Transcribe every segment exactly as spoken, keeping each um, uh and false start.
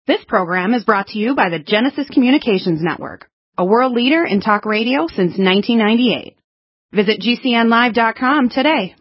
This program is brought to you by the Genesis Communications Network, a world leader in talk radio since nineteen ninety-eight. Visit G C N live dot com today.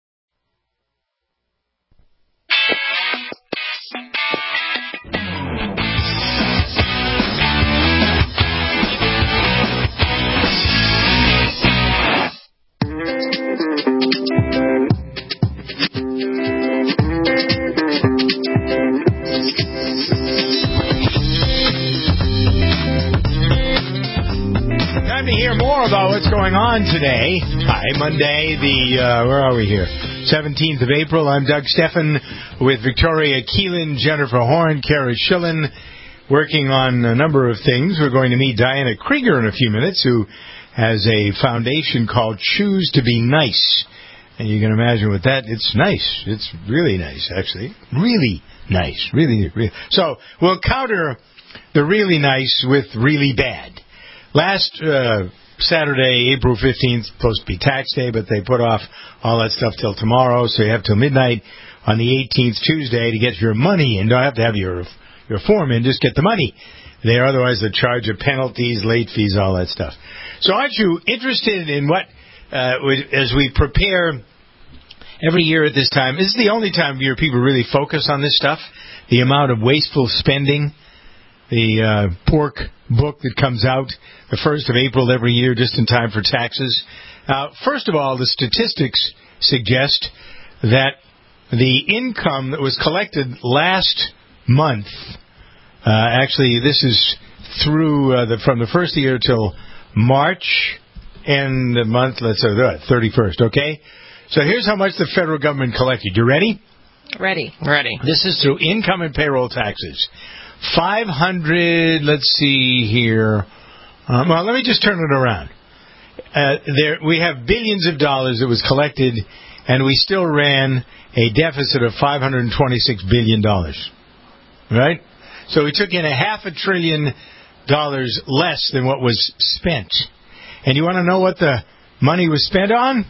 Time to hear more about what's going on today. Hi, Monday, the, uh, where are we here? seventeenth of April. I'm Doug Steffen with Victoria Keelan, Jennifer Horn, Kara Schillen, working on a number of things. We're going to meet Diana Krieger in a few minutes, who has a foundation called Choose to Be Nice. And you can imagine what that, it's nice. It's really nice, actually. Really nice. Really, really. So we'll counter the really nice with really bad. Last uh, Saturday, April fifteenth, supposed to be tax day, but they put off all that stuff till tomorrow, so you have till midnight on the eighteenth, Tuesday, to get your money in. Don't have to have your your form in, just get the money there. Otherwise, they charge you penalties, late fees, all that stuff. So aren't you interested in what, uh, as we prepare every year at this time, this is the only time of year people really focus on this stuff, the amount of wasteful spending. The uh, pork book that comes out the first of April every year, just in time for taxes. Uh, first of all, the statistics suggest that the income that was collected last month, uh, actually this is through uh, the, from the first of the year till March, and the month, let's say the thirty-first, okay? So here's how much the federal government collected. You ready? Ready. Ready. This is through income and payroll taxes. five hundred, let's see here. Um, well, let me just turn it around. Uh, there, we have billions of dollars that was collected, and we still ran a deficit of five hundred twenty-six billion dollars. Right? So we took in a half a trillion dollars less than what was spent. And you want to know what the money was spent on?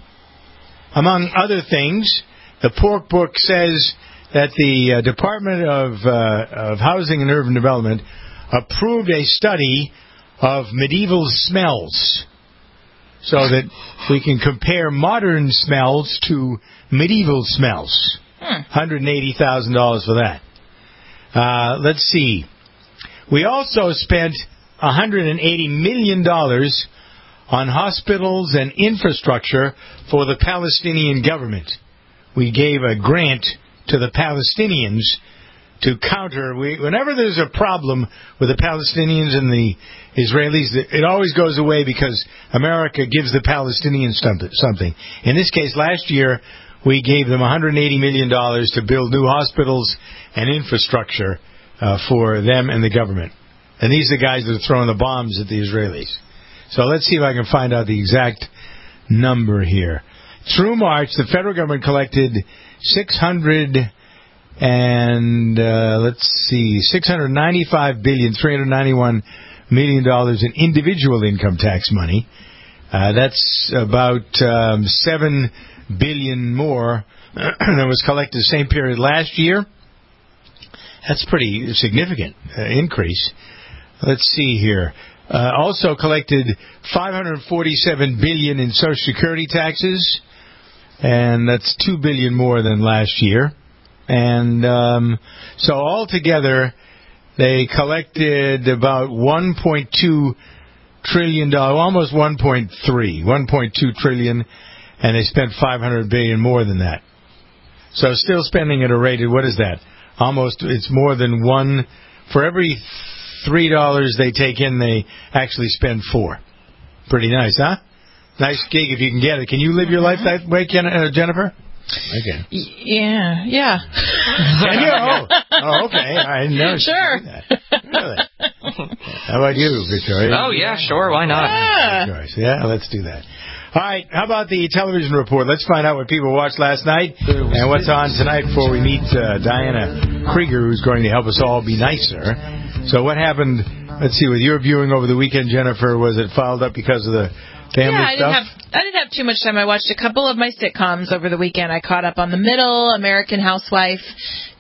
Among other things, the pork book says that the uh, Department of, uh, of Housing and Urban Development approved a study of medieval smells so that we can compare modern smells to medieval smells. Hmm. one hundred eighty thousand dollars for that. Uh, let's see. We also spent one hundred eighty million dollars on hospitals and infrastructure for the Palestinian government. We gave a grant to the Palestinians to counter. We, whenever there's a problem with the Palestinians and the Israelis, it always goes away because America gives the Palestinians something. In this case, last year, we gave them one hundred eighty million dollars to build new hospitals and infrastructure uh, for them and the government. And these are the guys that are throwing the bombs at the Israelis. So let's see if I can find out the exact number here. Through March, the federal government collected six hundred and uh, let's see, six hundred ninety-five billion three hundred ninety-one million dollars in individual income tax money. Uh, that's about um, seven billion more than was collected the same period last year. That's pretty significant uh, increase. Let's see here. Uh, also collected five hundred forty-seven billion dollars in Social Security taxes, and that's two billion dollars more than last year. And um, so altogether, they collected about one point two trillion dollars, almost one point three, one point two trillion dollars, and they spent five hundred billion dollars more than that. So still spending at a rate of, what is that? Almost, it's more than one, for every three dollars they take in, they actually spend four. Pretty nice, huh? Nice gig if you can get it. Can you live your life that way, Jennifer? Okay. Yeah, yeah. Can you? Oh, oh okay. I never sure. That. Really? How about you, Victoria? Oh, yeah, sure. Why not? Yeah. yeah, let's do that. All right, how about the television report? Let's find out what people watched last night and what's on tonight before we meet uh, Diana Krieger, who's going to help us all be nicer. So what happened, let's see, with your viewing over the weekend, Jennifer, was it fouled up because of the family yeah, I stuff? Didn't have, I didn't have too much time. I watched a couple of my sitcoms over the weekend. I caught up on The Middle, American Housewife,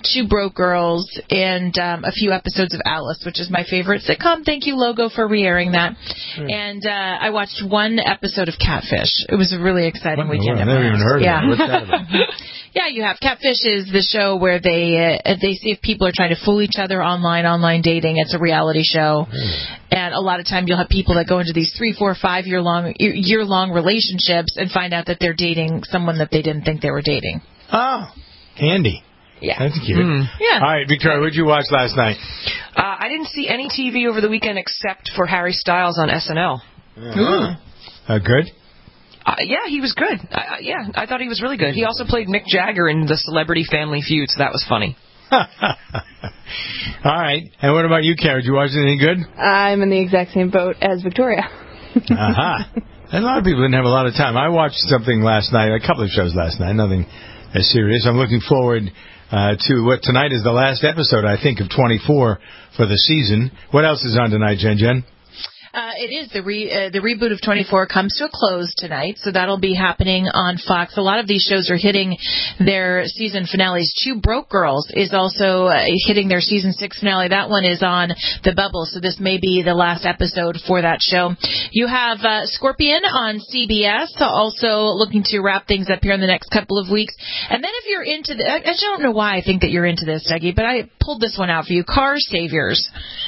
Two Broke Girls, and um, a few episodes of Alice, which is my favorite sitcom. Thank you, Logo, for re-airing that. Mm. And uh, I watched one episode of Catfish. It was a really exciting well, weekend. I've never even heard yeah. of it. What's that about? Yeah, you have. Catfish is the show where they uh, they see if people are trying to fool each other online, online dating. It's a reality show. Mm. And a lot of time you'll have people that go into these three, four, five year long year long relationships and find out that they're dating someone that they didn't think they were dating. Oh, handy. Yeah. That's cute. Mm. Yeah. All right, Victoria, what did you watch last night? Uh, I didn't see any T V over the weekend except for Harry Styles on S N L. Uh-huh. Uh, good? Uh, yeah, he was good. Uh, yeah, I thought he was really good. He also played Mick Jagger in the Celebrity Family Feud, so that was funny. All right. And what about you, Kara? Did you watch anything good? I'm in the exact same boat as Victoria. Aha. Uh-huh. And a lot of people didn't have a lot of time. I watched something last night, a couple of shows last night, nothing as serious. I'm looking forward uh, to what tonight is the last episode, I think, of twenty-four for the season. What else is on tonight, Jen Jen? Uh, it is. The re, uh, the reboot of twenty-four comes to a close tonight, so that'll be happening on Fox. A lot of these shows are hitting their season finales. Two Broke Girls is also uh, hitting their season six finale. That one is on the bubble, so this may be the last episode for that show. You have uh, Scorpion on C B S, also looking to wrap things up here in the next couple of weeks. And then if you're into the, I, I don't know why I think that you're into this, Dougie, but I pulled this one out for you. Car Saviors.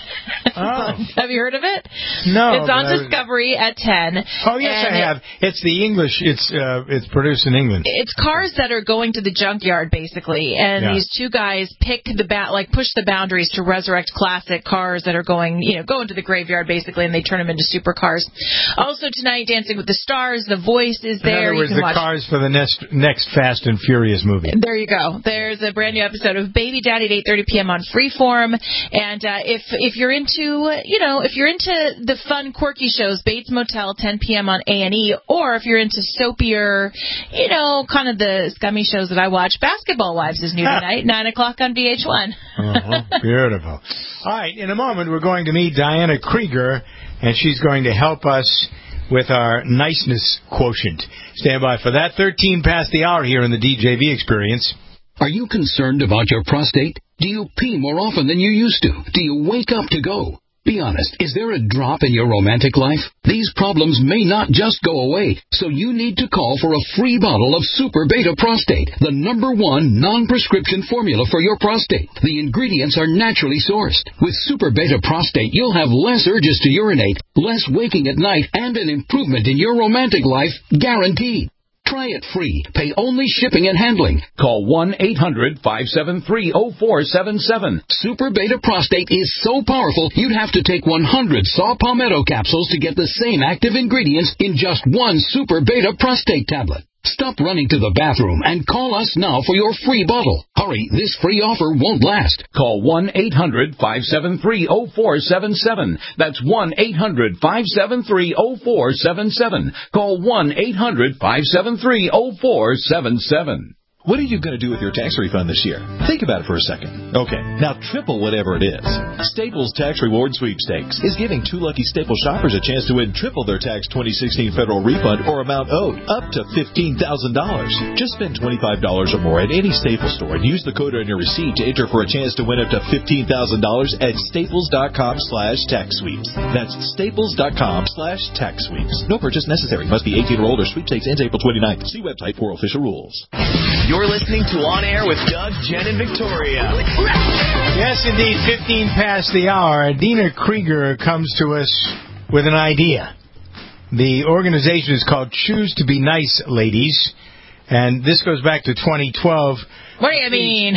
Oh. Have you heard of it? No. It's on Discovery at ten. Oh, yes, I have. It's the English. It's uh, it's produced in England. It's cars that are going to the junkyard, basically. And yeah. These two guys pick the, ba- like, push the boundaries to resurrect classic cars that are going, you know, going to the graveyard, basically, and they turn them into supercars. Also tonight, Dancing with the Stars. The Voice is there. In other words, you can the watch. cars for the next, next Fast and Furious movie. There you go. There's a brand new episode of Baby Daddy at eight thirty p.m. on Freeform. And uh, if if you're into, you know, if you're into the fun, quirky shows, Bates Motel, ten p.m. on A and E, or if you're into soapier, you know, kind of the scummy shows that I watch, Basketball Wives is new tonight, nine o'clock on V H one. uh-huh. Beautiful. All right, in a moment, we're going to meet Diana Krieger, and she's going to help us with our niceness quotient. Stand by for that. thirteen past the hour here in the D J V Experience. Are you concerned about your prostate? Do you pee more often than you used to? Do you wake up to go? Be honest, is there a drop in your romantic life? These problems may not just go away, so you need to call for a free bottle of Super Beta Prostate, the number one non-prescription formula for your prostate. The ingredients are naturally sourced. With Super Beta Prostate, you'll have less urges to urinate, less waking at night, and an improvement in your romantic life guaranteed. Try it free. Pay only shipping and handling. Call one eight hundred five seven three oh four seven seven. Super Beta Prostate is so powerful, you'd have to take one hundred Saw Palmetto capsules to get the same active ingredients in just one Super Beta Prostate tablet. Stop running to the bathroom and call us now for your free bottle. Hurry, this free offer won't last. Call one eight hundred five seven three oh four seven seven. That's one eight hundred five seven three oh four seven seven. Call one eight hundred five seven three oh four seven seven. What are you going to do with your tax refund this year? Think about it for a second. Okay, now triple whatever it is. Staples Tax Reward Sweepstakes is giving two lucky Staples shoppers a chance to win triple their tax twenty sixteen federal refund or amount owed, up to fifteen thousand dollars. Just spend twenty-five dollars or more at any Staples store and use the code on your receipt to enter for a chance to win up to fifteen thousand dollars at staples.com slash tax sweeps. That's staples.com slash tax sweeps. No purchase necessary. Must be eighteen or older. Sweepstakes ends April twenty-ninth. See website for official rules. You're listening to On Air with Doug, Jen, and Victoria. Yes, indeed, fifteen past the hour. Dina Krieger comes to us with an idea. The organization is called Choose to Be Nice, Ladies, and this goes back to twenty twelve. What do you mean?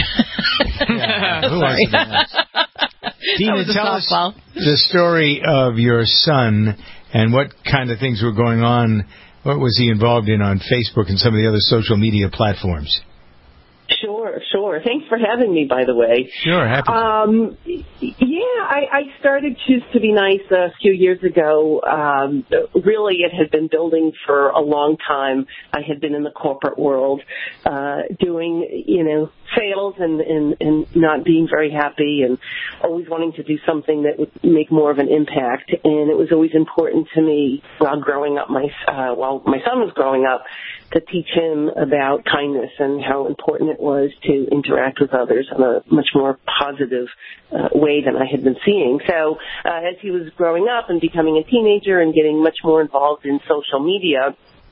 Yeah, who wants to be nice? Dina, tell us the story of your son and what kind of things were going on. What was he involved in on Facebook and some of the other social media platforms? Sure, sure. Thanks for having me, by the way. Sure, happy. Um, yeah, I, I started Choose to Be Nice a few years ago. Um, really, it had been building for a long time. I had been in the corporate world uh, doing, you know, sales and, and, and not being very happy and always wanting to do something that would make more of an impact. And it was always important to me while growing up, my uh, while my son was growing up, to teach him about kindness and how important it was to interact with others in a much more positive uh, way than I had been seeing. So uh, as he was growing up and becoming a teenager and getting much more involved in social media,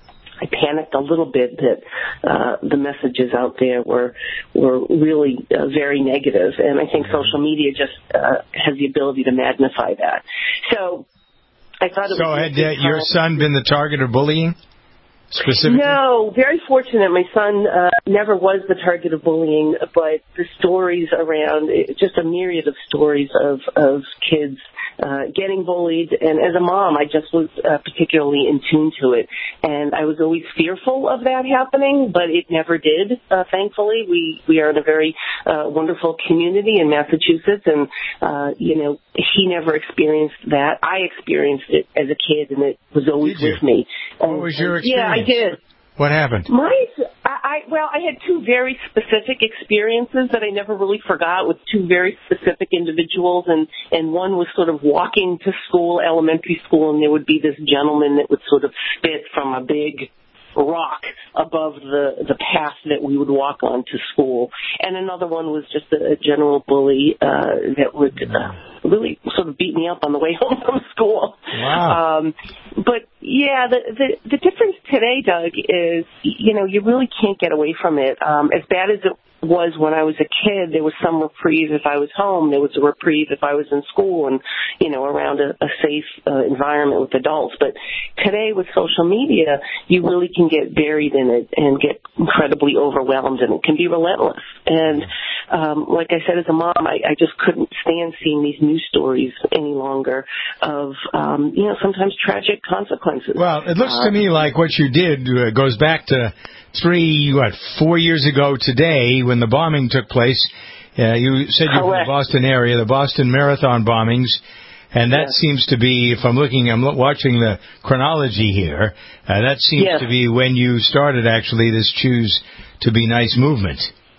I panicked a little bit that uh, the messages out there were were really uh, very negative, and I think social media just uh, has the ability to magnify that. So I thought it so was. So had uh, your son been the target of bullying? Specifically? No, very fortunate. My son uh, never was the target of bullying, but the stories around, just a myriad of stories of, of kids uh, getting bullied. And as a mom, I just was uh, particularly in tune to it. And I was always fearful of that happening, but it never did, uh, thankfully. We, we are in a very uh, wonderful community in Massachusetts, and, uh, you know, he never experienced that. I experienced it as a kid, and it was always with me. What and, was your experience? Yeah, I did. What happened? My, I, I well, I had two very specific experiences that I never really forgot with two very specific individuals, and and one was sort of walking to school, elementary school, and there would be this gentleman that would sort of spit from a big rock above the the path that we would walk on to school, and another one was just a, a general bully uh, that would uh, really sort of beat me up on the way home from school. Wow. Um, but yeah, the, the the difference today, Doug, is you know you really can't get away from it. Um, as bad as it was when I was a kid, there was some reprieve if I was home. There was a reprieve if I was in school and, you know, around a, a safe uh, environment with adults. But today with social media, you really can get buried in it and get incredibly overwhelmed, and it can be relentless. And um, like I said, as a mom, I, I just couldn't stand seeing these news stories any longer of, um, you know, sometimes tragic consequences. Well, it looks uh, to me like what you did uh, goes back to three, what, four years ago today when the bombing took place. Uh, you said you're from the Boston area, the Boston Marathon bombings, and that yes. seems to be, if I'm looking, I'm watching the chronology here, uh, that seems yes. to be when you started actually this Choose to Be Nice movement.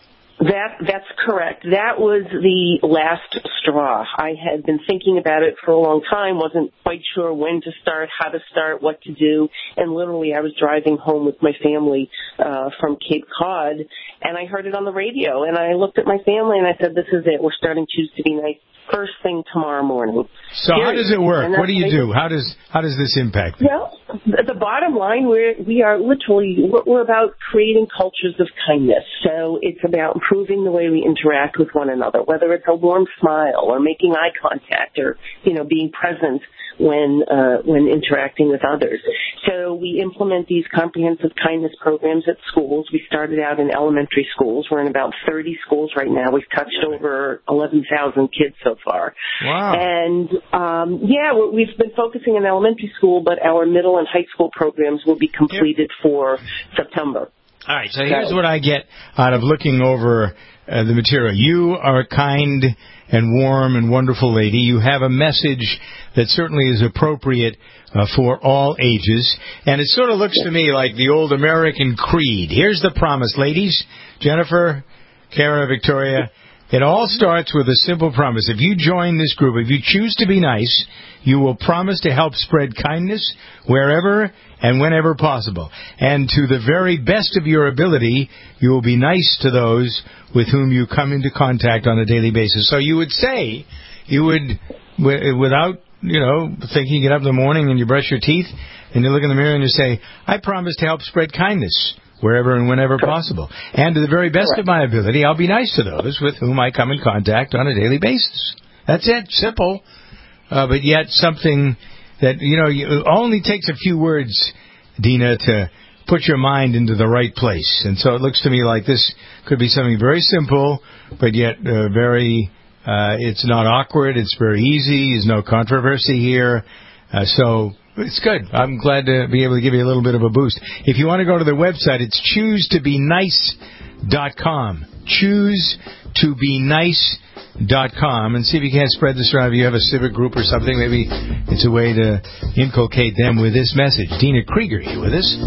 That that's correct. That was the last straw. I had been thinking about it for a long time, wasn't quite sure when to start, how to start, what to do, and literally I was driving home with my family uh, from Cape Cod, and I heard it on the radio, and I looked at my family and I said, this is it, we're starting Choose to Be Nice first thing tomorrow morning. So Period. How does it work? What do you do? How does how does this impact you? Well, the bottom line, we're, we are literally, we're about creating cultures of kindness. So it's about improving the way we interact with one another, whether it's a warm smile or making eye contact or, you know, being present when uh, when interacting with others. So we implement these comprehensive kindness programs at schools. We started out in elementary schools. We're in about thirty schools right now. We've touched over eleven thousand kids so far. Wow. And, um, yeah, we've been focusing on elementary school, but our middle and high school programs will be completed yep. for September. All right, so here's what I get out of looking over uh, the material. You are a kind and warm and wonderful lady. You have a message that certainly is appropriate uh, for all ages. And it sort of looks to me like the old American creed. Here's the promise, ladies. Jennifer, Kara, Victoria, it all starts with a simple promise. If you join this group, if you choose to be nice, you will promise to help spread kindness wherever and whenever possible. And to the very best of your ability, you will be nice to those with whom you come into contact on a daily basis. So you would say, you would, without, you know, thinking, you get up in the morning and you brush your teeth and you look in the mirror and you say, I promise to help spread kindness wherever and whenever possible. And to the very best Correct. Of my ability, I'll be nice to those with whom I come in contact on a daily basis. That's it. Simple. Uh, but yet something that, you know, you, it only takes a few words, Dina, to put your mind into the right place. And so it looks to me like this could be something very simple, but yet uh, very, uh, it's not awkward. It's very easy. There's no controversy here. Uh, so it's good. I'm glad to be able to give you a little bit of a boost. If you want to go to their website, it's choose to be nice dot com. choose to be nice dot com. And see if you can't spread this around. If you have a civic group or something, maybe it's a way to inculcate them with this message. Dina Krieger, you with us?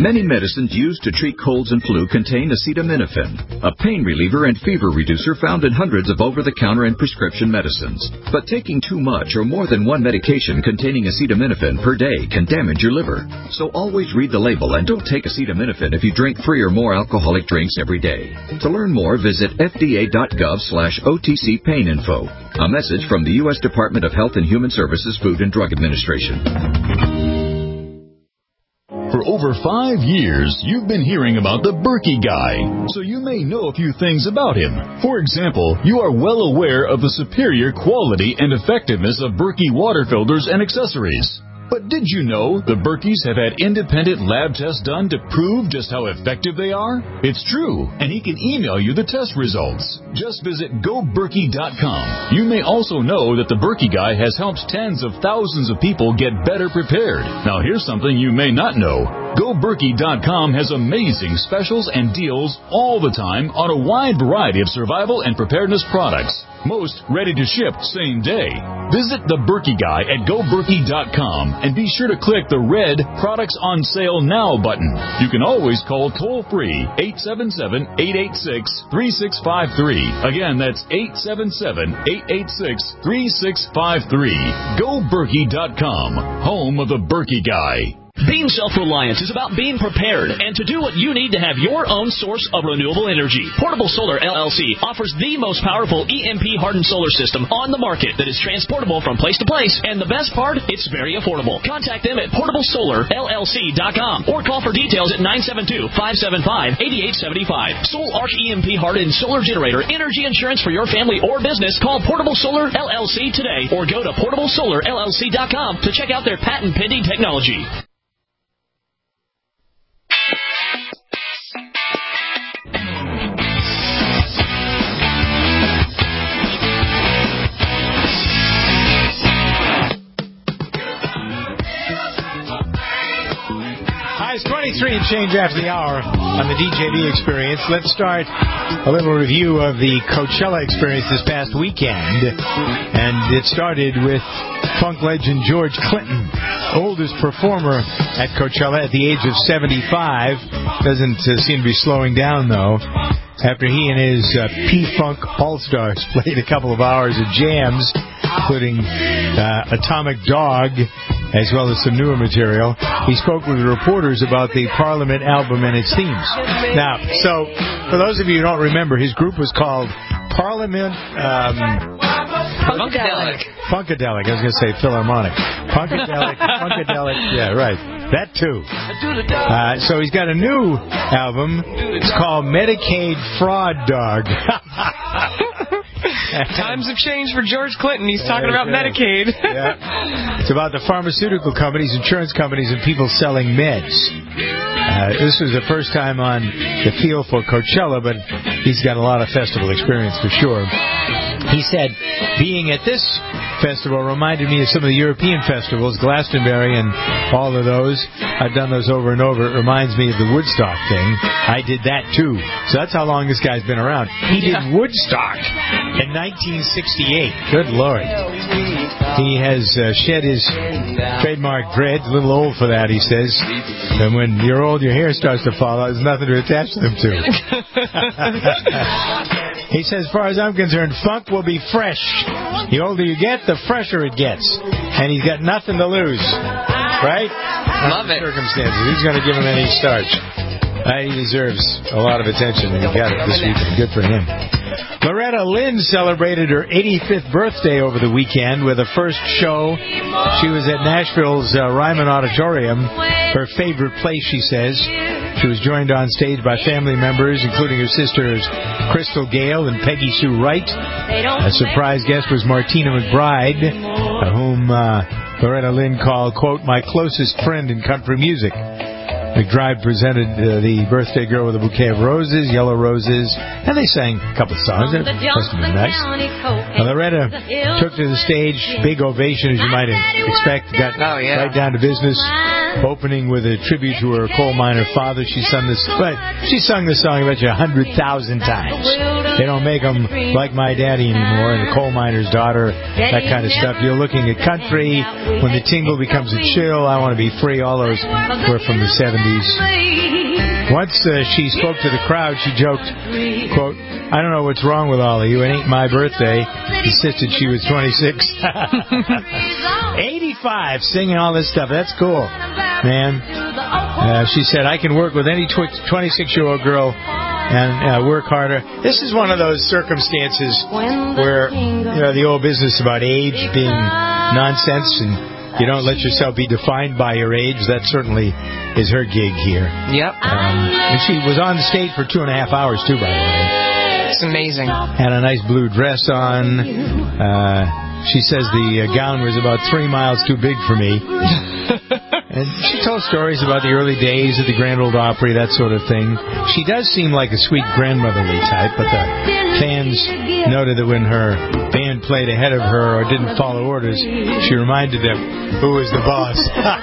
Many medicines used to treat colds and flu contain acetaminophen, a pain reliever and fever reducer found in hundreds of over-the-counter and prescription medicines. But taking too much or more than one medication containing acetaminophen per day can damage your liver. So always read the label and don't take acetaminophen if you drink three or more alcoholic drinks every day. To learn more, visit f d a dot gov slash O T C pain info. A message from the U S Department of Health and Human Services Food and Drug Administration. For over five years, you've been hearing about the Berkey Guy, so you may know a few things about him. For example, you are well aware of the superior quality and effectiveness of Berkey water filters and accessories. But did you know the Berkeys have had independent lab tests done to prove just how effective they are? It's true, and he can email you the test results. Just visit go berkey dot com. You may also know that the Berkey Guy has helped tens of thousands of people get better prepared. Now here's something you may not know. go berkey dot com has amazing specials and deals all the time on a wide variety of survival and preparedness products. Most ready to ship same day. Visit the Berkey Guy at go berkey dot com and be sure to click the red Products on Sale Now button. You can always call toll-free eight seven seven, eight eight six, three six five three. Again, that's eight seven seven, eight eight six, three six five three. go berkey dot com, home of the Berkey Guy. Being self-reliant is about being prepared and to do what you need to have your own source of renewable energy. Portable Solar L L C offers the most powerful E M P-hardened solar system on the market that is transportable from place to place, and the best part, it's very affordable. Contact them at portable solar L L C dot com or call for details at nine seven two, five seven five, eight eight seven five. Soul Arch E M P-hardened solar generator energy insurance for your family or business. Call Portable Solar L L C today or go to portable solar L L C dot com to check out their patent-pending technology. It's twenty-three and change after the hour on the D J D Experience. Let's start a little review of the Coachella experience this past weekend. And it started with funk legend George Clinton, oldest performer at Coachella at the age of seventy-five. Doesn't uh, seem to be slowing down, though, after he and his uh, P-Funk All-Stars played a couple of hours of jams, including uh, Atomic Dog, as well as some newer material. He spoke with reporters about the Parliament album and its themes. Now, so, for those of you who don't remember, his group was called Parliament... Um, Funkadelic. Funkadelic. I was going to say Philharmonic. Funkadelic. Funkadelic. Yeah, right. That, too. Uh, so he's got a new album. It's called Medicaid Fraud Dog. Times have changed for George Clinton. He's talking about Medicaid. Yeah. It's about the pharmaceutical companies, insurance companies, and people selling meds. Uh, this was the first time on the field for Coachella, but he's got a lot of festival experience for sure. He said, being at this festival reminded me of some of the European festivals, Glastonbury and all of those. I've done those over and over. It reminds me of the Woodstock thing. I did that too. So that's how long this guy's been around. He did yeah. Woodstock in nineteen sixty-eight. Good Lord. He has uh, shed his trademark dread. A little old for that, he says. And when you're old, your hair starts to fall out. There's nothing to attach them to. He says, as far as I'm concerned, funk will be fresh. The older you get, the fresher it gets. And he's got nothing to lose. Right? Love it. Circumstances. Who's going to give him any starch? Uh, he deserves a lot of attention, and he got it this weekend. Good for him. Loretta Lynn celebrated her eighty-fifth birthday over the weekend with a first show. She was at Nashville's uh, Ryman Auditorium, her favorite place, she says. She was joined on stage by family members, including her sisters Crystal Gale and Peggy Sue Wright. A surprise guest was Martina McBride, whom uh, Loretta Lynn called, quote, my closest friend in country music. McBride presented uh, the birthday girl with a bouquet of roses, yellow roses, and they sang a couple of songs. That must have been nice. Now, Loretta took to the stage, big ovation as you might expect, got oh, yeah. right down to business, opening with a tribute to her coal miner father. She sung this, but she sung this song about you a hundred thousand times. They don't make them like my daddy anymore, and the coal miner's daughter, that kind of stuff. You're looking at country. When the tingle becomes a chill, I want to be free. All those were from the seventies. Once uh, she spoke to the crowd, she joked, quote, I don't know what's wrong with all of you. It ain't my birthday. Insisted she was twenty-six. eighty-five, singing all this stuff. That's cool, man. Uh, she said, I can work with any twenty-six-year-old girl and uh, work harder. This is one of those circumstances where, you know, the old business about age being nonsense and you don't let yourself be defined by your age. That certainly is her gig here. Yep. Um, and she was on the stage for two and a half hours, too, by the way. It's amazing. Had a nice blue dress on. Uh, she says the uh, gown was about three miles too big for me. And she told stories about the early days of the Grand Ole Opry, that sort of thing. She does seem like a sweet grandmotherly type, but the fans noted that when her band played ahead of her or didn't follow orders, she reminded them who was the boss.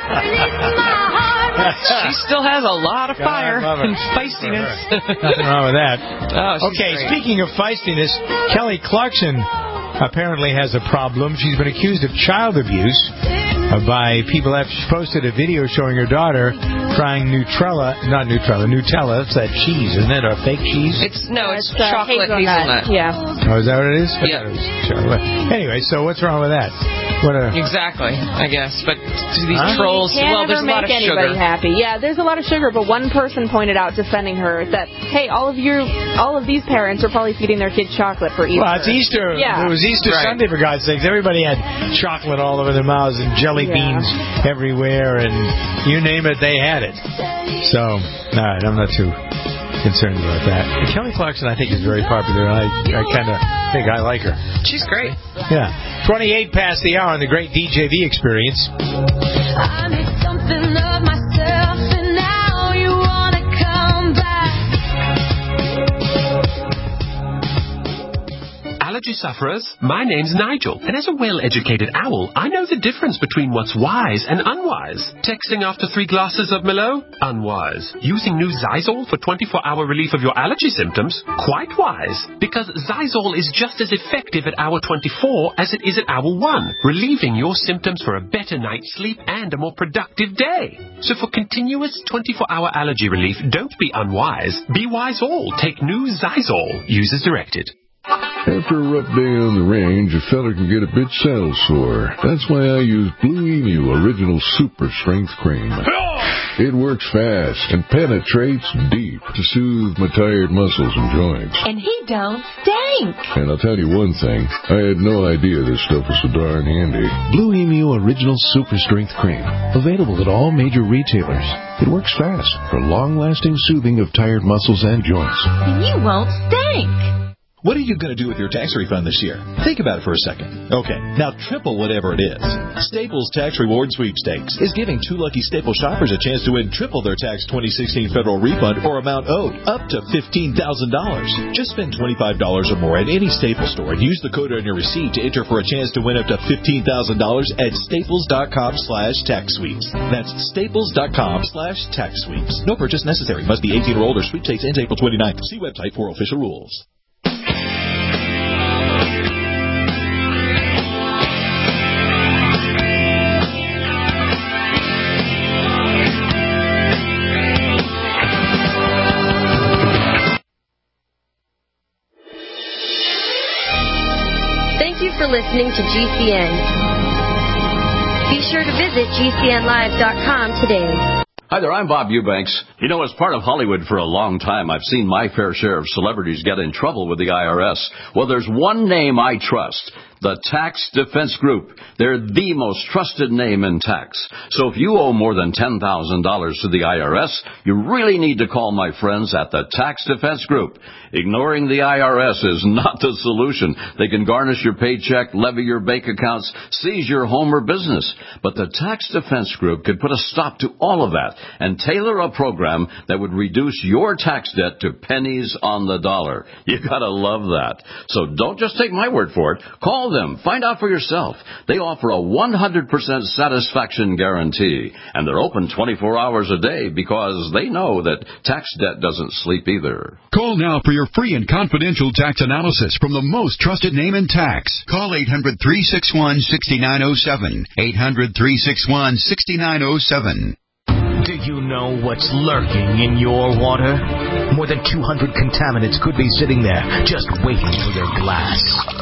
She still has a lot of fire and feistiness. Nothing wrong with that. Oh, okay, great. Speaking of feistiness, Kelly Clarkson apparently has a problem. She's been accused of child abuse uh, by people after she posted a video showing her daughter trying Nutrella, not Nutrella, Nutella. It's that cheese, isn't it? Or fake cheese? It's no, it's, It's, uh, chocolate hazelnut. hazelnut. Yeah. Oh, is that what it is? I Yeah. thought it was chocolate. Anyway, so what's wrong with that? What a... Exactly, I guess. But to these Huh? trolls, You can't well, there's ever a lot make of anybody sugar. happy. Yeah, there's a lot of sugar, but one person pointed out defending her that, hey, all of you, all of these parents are probably feeding their kids chocolate for Easter. Well, it's Easter. Yeah. It was Easter Right. Sunday, for God's sakes. Everybody had chocolate all over their mouths and jelly Yeah. beans everywhere, and you name it, they had it. So, all right, I'm not too concerned about that. And Kelly Clarkson, I think, is very popular. I, I kind of think I like her. She's great. Yeah. twenty-eight past the hour on the Great D J V Experience. I made something of myself, and now you wanna come back. Allergy sufferers, my name's Nigel, and as a well-educated owl, I know the difference between what's wise and unwise. Texting after three glasses of Merlot? Unwise. Using new Zysol for twenty-four hour relief of your allergy symptoms? Quite wise, because Zysol is just as effective at hour twenty-four as it is at hour one, relieving your symptoms for a better night's sleep and a more productive day. So for continuous twenty-four hour allergy relief, don't be unwise. Be wise all. Take new Zysol. Use as directed. After a rough day on the range, a fella can get a bit saddle sore. That's why I use Blue Emu Original Super Strength Cream. It works fast and penetrates deep to soothe my tired muscles and joints. And he don't stink. And I'll tell you one thing, I had no idea this stuff was so darn handy. Blue Emu Original Super Strength Cream. Available at all major retailers. It works fast for long-lasting soothing of tired muscles and joints. And you won't stink. What are you going to do with your tax refund this year? Think about it for a second. Okay, now triple whatever it is. Staples Tax Reward Sweepstakes is giving two lucky Staples shoppers a chance to win triple their tax twenty sixteen federal refund or amount owed, up to fifteen thousand dollars. Just spend twenty-five dollars or more at any Staples store and use the code on your receipt to enter for a chance to win up to fifteen thousand dollars at staples.com slash tax sweeps. That's staples.com slash tax sweeps. No purchase necessary. Must be eighteen or older. Sweepstakes ends April twenty-ninth. See website for official rules. Thank you for listening to G C N. Be sure to visit G C N live dot com today. Hi there, I'm Bob Eubanks. You know, as part of Hollywood for a long time, I've seen my fair share of celebrities get in trouble with the I R S. Well, there's one name I trust. The Tax Defense Group. They're the most trusted name in tax. So if you owe more than ten thousand dollars to the I R S, you really need to call my friends at the Tax Defense Group. Ignoring the I R S is not the solution. They can garnish your paycheck, levy your bank accounts, seize your home or business. But the Tax Defense Group could put a stop to all of that and tailor a program that would reduce your tax debt to pennies on the dollar. You gotta love that. So don't just take my word for it. Call Call them. Find out for yourself. They offer a one hundred percent satisfaction guarantee, and they're open twenty-four hours a day because they know that tax debt doesn't sleep either. Call now for your free and confidential tax analysis from the most trusted name in tax. Call eight hundred, three six one, six nine zero seven. eight hundred, three six one, six nine zero seven. Do you know what's lurking in your water? More than two hundred contaminants could be sitting there, just waiting for your glass.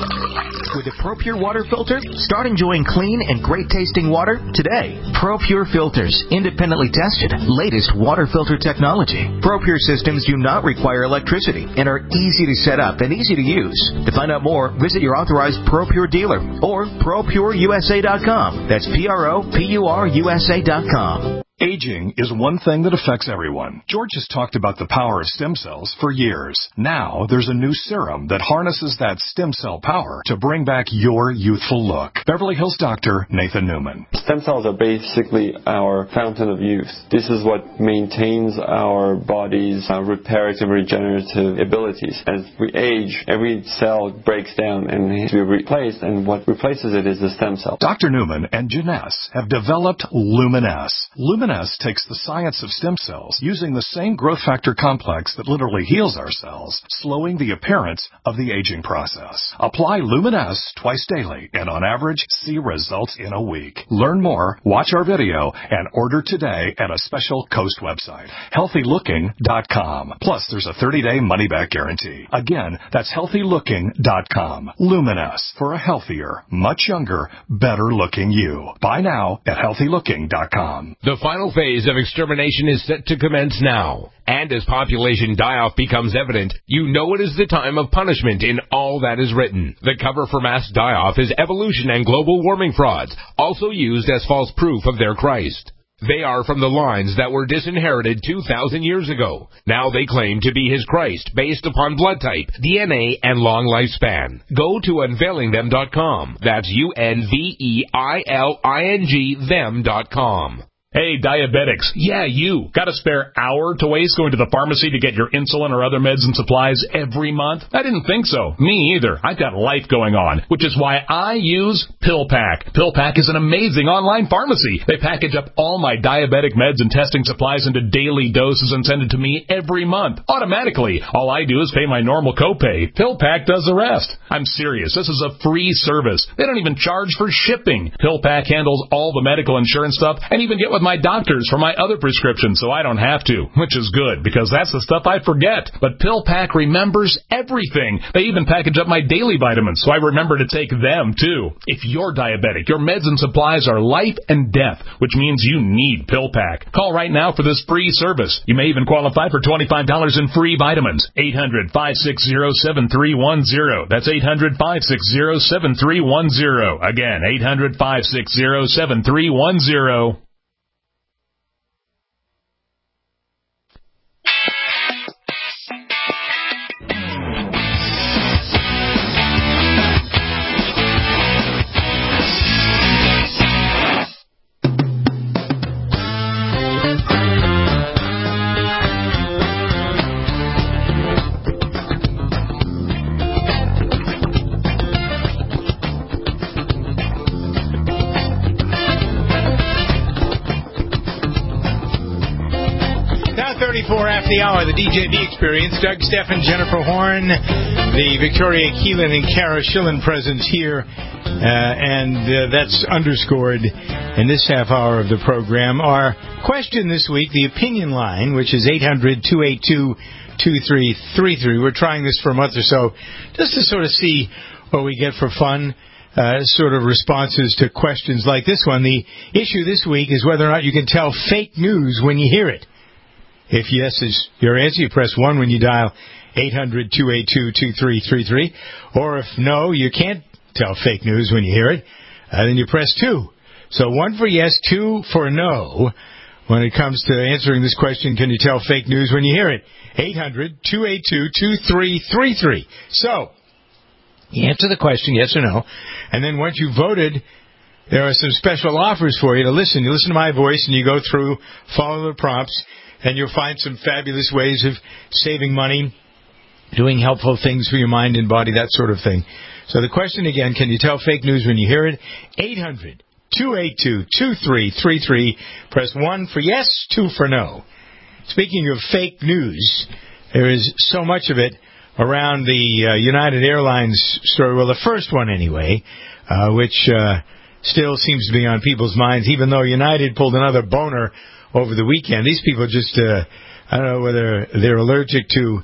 With a ProPure water filter, start enjoying clean and great-tasting water today. ProPure filters, independently tested, latest water filter technology. ProPure systems do not require electricity and are easy to set up and easy to use. To find out more, visit your authorized ProPure dealer or pro pure u s a dot com. That's P R O P U R U S A dot com. Aging is one thing that affects everyone. George has talked about the power of stem cells for years. Now, there's a new serum that harnesses that stem cell power to bring back your youthful look. Beverly Hills doctor Nathan Newman. Stem cells are basically our fountain of youth. This is what maintains our body's uh, reparative and regenerative abilities. As we age, every cell breaks down and needs to be replaced, and what replaces it is the stem cell. Doctor Newman and Janess have developed Luminess. Luminess takes the science of stem cells using the same growth factor complex that literally heals our cells, slowing the appearance of the aging process. Apply Luminess twice daily and on average see results in a week. Learn more, watch our video, and order today at a special Coast website, healthy looking dot com. Plus, there's a thirty-day money-back guarantee. Again, that's healthy looking dot com. Luminess, for a healthier, much younger, better-looking you. Buy now at healthy looking dot com. The final phase of extermination is set to commence now. And as population die-off becomes evident, you know it is the time of punishment in all that is written. The cover for mass die-off is evolution and global warming frauds, also used as false proof of their Christ. They are from the lines that were disinherited two thousand years ago. Now they claim to be his Christ based upon blood type, D N A, and long lifespan. Go to unveiling them dot com. That's U N V E I L I N G them dot com. Hey, diabetics. Yeah, you. Got a spare hour to waste going to the pharmacy to get your insulin or other meds and supplies every month? I didn't think so. Me either. I've got life going on, which is why I use PillPack. PillPack is an amazing online pharmacy. They package up all my diabetic meds and testing supplies into daily doses and send it to me every month, automatically. All I do is pay my normal copay. PillPack does the rest. I'm serious. This is a free service. They don't even charge for shipping. PillPack handles all the medical insurance stuff and even get with my doctors for my other prescriptions so I don't have to, which is good because that's the stuff I forget. But PillPack remembers everything. They even package up my daily vitamins so I remember to take them too. If you're diabetic, your meds and supplies are life and death, which means you need PillPack. Call right now for this free service. You may even qualify for twenty-five dollars in free vitamins. eight hundred, five six zero, seven three one zero. That's eight hundred, five six zero, seven three one zero. Again, eight hundred, five six zero, seven three one zero. thirty-four after the hour, the D J B Experience. Doug Steffen, Jennifer Horn, the Victoria Keelan and Kara Schillen presence here, uh, and uh, that's underscored in this half hour of the program. Our question this week, the opinion line, which is eight hundred, two eight two, two three three three. We're trying this for a month or so just to sort of see what we get for fun. Uh, sort of responses to questions like this one. The issue this week is whether or not you can tell fake news when you hear it. If yes is your answer, you press one when you dial eight hundred, two eight two, two three three three. Or if no, you can't tell fake news when you hear it, uh, then you press two. So one for yes, two for no. When it comes to answering this question, can you tell fake news when you hear it? eight hundred, two eight two, two three three three. So, you answer the question, yes or no, and then once you've voted, there are some special offers for you to listen. You listen to my voice, and you go through, follow the prompts, and you'll find some fabulous ways of saving money doing helpful things for your mind and body, that sort of thing. So the question again, can you tell fake news when you hear it? eight hundred, two eight two, two three three three. Press one for yes, two for no. Speaking of fake news, there is so much of it around the uh, United Airlines story. Well, the first one anyway, uh, which uh, still seems to be on people's minds, even though United pulled another boner over the weekend. These people just, uh, I don't know whether they're allergic to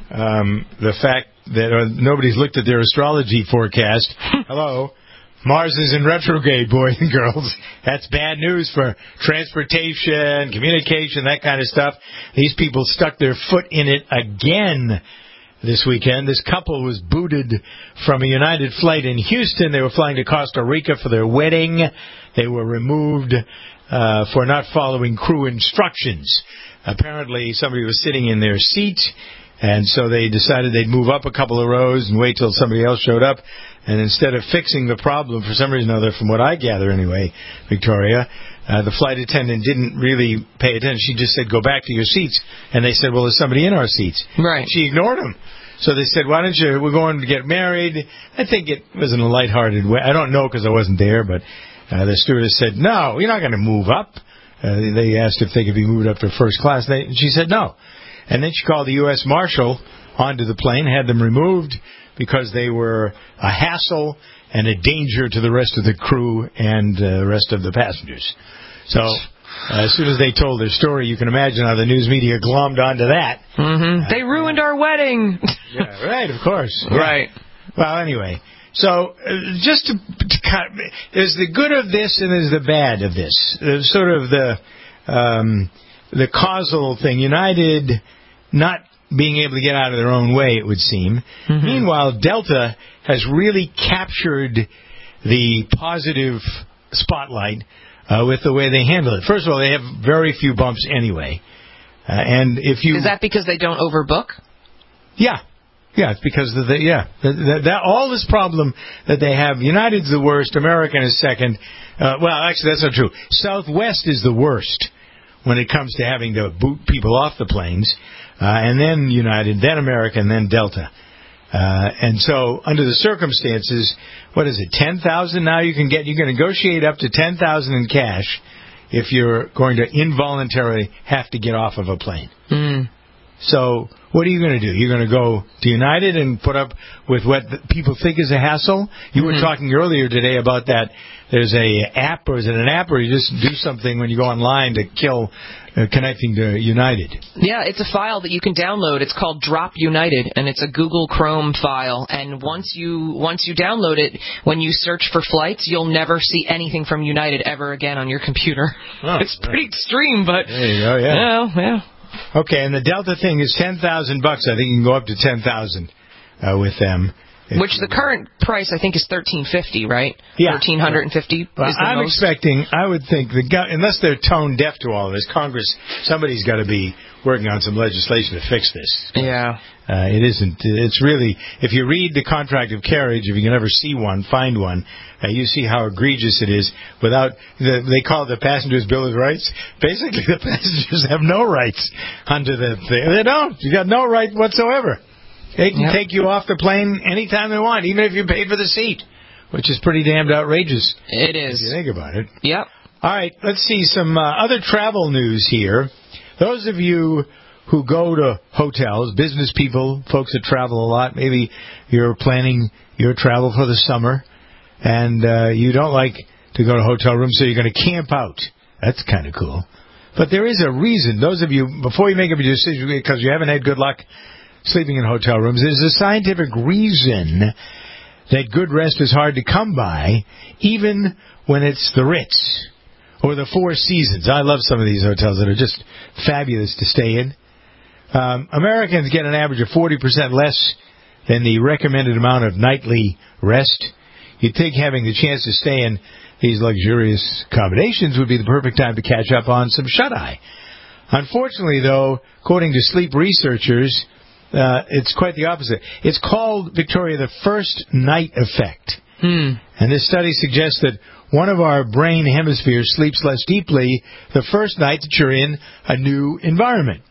um, the fact that uh, nobody's looked at their astrology forecast. Hello. Mars is in retrograde, boys and girls. That's bad news for transportation, communication, that kind of stuff. These people stuck their foot in it again this weekend. This couple was booted from a United flight in Houston. They were flying to Costa Rica for their wedding. They were removed uh, for not following crew instructions. Apparently, somebody was sitting in their seat, and so they decided they'd move up a couple of rows and wait till somebody else showed up. And instead of fixing the problem, for some reason or other, from what I gather anyway, Victoria, uh, the flight attendant didn't really pay attention. She just said, go back to your seats. And they said, well, there's somebody in our seats. Right. She ignored them. So they said, why don't you, we're going to get married. I think it was in a lighthearted way. I don't know because I wasn't there, but uh, the stewardess said, no, you're not going to move up. Uh, they asked if they could be moved up to first class. They, she said no. And then she called the U S Marshal onto the plane, had them removed because they were a hassle and a danger to the rest of the crew and uh, the rest of the passengers. So uh, as soon as they told their story, you can imagine how the news media glommed onto that. Mm-hmm. They ruined our wedding. Yeah, right, of course. Yeah. Right. Well, anyway, so uh, just to, to kind of, there's the good of this and there's the bad of this. There's sort of the um, the causal thing. United not being able to get out of their own way, it would seem. Mm-hmm. Meanwhile, Delta has really captured the positive spotlight uh, with the way they handle it. First of all, they have very few bumps anyway. Uh, and if you Is that because they don't overbook? Yeah. Yeah, it's because of the, yeah. That, that, all this problem that they have, United's the worst, American is second. Uh, well, actually, that's not true. Southwest is the worst when it comes to having to boot people off the planes. Uh, and then United, then American, then Delta. Uh, and so, under the circumstances, what is it, ten thousand now you can get? You can negotiate up to ten thousand in cash if you're going to involuntarily have to get off of a plane. Mm. So, what are you going to do? You're going to go to United and put up with what people think is a hassle? You mm-hmm. were talking earlier today about that. There's a app, or is it an app, or you just do something when you go online to kill uh, connecting to United? Yeah, it's a file that you can download. It's called Drop United, and it's a Google Chrome file. And once you once you download it, when you search for flights, you'll never see anything from United ever again on your computer. Oh, it's pretty right. extreme, but there you go. Yeah, yeah. yeah. Okay, and the Delta thing is ten thousand bucks. I think you can go up to ten thousand uh, with them. Which the current price, I think, is thirteen fifty, right? Yeah. thirteen fifty. Well, is the I'm most. expecting, I would think, the unless they're tone deaf to all of this, Congress, somebody's got to be working on some legislation to fix this. Yeah. Uh, it isn't, it's really, if you read the contract of carriage, if you can ever see one, find one, uh, you see how egregious it is without, the, they call it the passenger's bill of rights. Basically, the passengers have no rights under the thing. They don't. You got no right whatsoever. They can yep. take you off the plane anytime they want, even if you pay for the seat, which is pretty damned outrageous. It is. If you think about it. Yep. All right, let's see some uh, other travel news here. Those of you who go to hotels, business people, folks that travel a lot, maybe you're planning your travel for the summer, and uh, you don't like to go to hotel rooms, so you're going to camp out. That's kind of cool. But there is a reason. Those of you, before you make up your decision, because you haven't had good luck sleeping in hotel rooms, there's a scientific reason that good rest is hard to come by, even when it's the Ritz or the Four Seasons. I love some of these hotels that are just fabulous to stay in. Um, Americans get an average of forty percent less than the recommended amount of nightly rest. You'd think having the chance to stay in these luxurious accommodations would be the perfect time to catch up on some shut-eye. Unfortunately, though, according to sleep researchers, Uh, it's quite the opposite. It's called, Victoria, the first night effect. Hmm. And this study suggests that one of our brain hemispheres sleeps less deeply the first night that you're in a new environment.